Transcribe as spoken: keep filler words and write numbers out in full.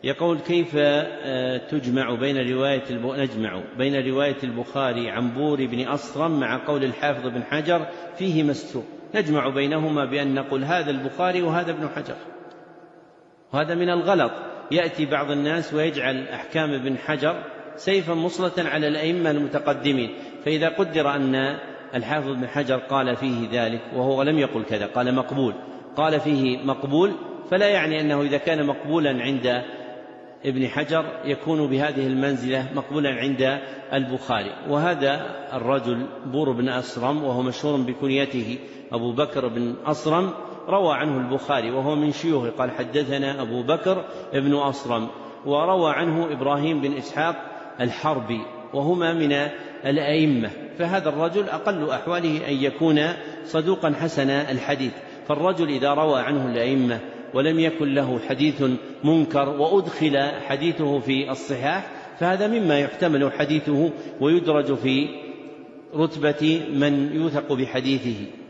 يقول: كيف تجمع بين رواية نجمع بين رواية البخاري عن بور بن أصرم مع قول الحافظ بن حجر فيه مستور؟ نجمع بينهما بأن نقول هذا البخاري وهذا ابن حجر، وهذا من الغلط. يأتي بعض الناس ويجعل أحكام ابن حجر سيفا مصلة على الأئمة المتقدمين، فإذا قدر أن الحافظ بن حجر قال فيه ذلك وهو لم يقل كذا، قال مقبول، قال فيه مقبول، فلا يعني أنه إذا كان مقبولا عند ابن حجر يكون بهذه المنزلة مقبولا عند البخاري. وهذا الرجل بور بن أصرم، وهو مشهور بكنيته أبو بكر بن أصرم، روى عنه البخاري وهو من شيوخه، قال: حدثنا أبو بكر بن أصرم. وروى عنه إبراهيم بن إسحاق الحربي، وهما من الأئمة. فهذا الرجل أقل أحواله أن يكون صدوقا حسن الحديث. فالرجل إذا روى عنه الأئمة ولم يكن له حديث منكر وأدخل حديثه في الصحاح، فهذا مما يحتمل حديثه ويدرج في رتبة من يوثق بحديثه.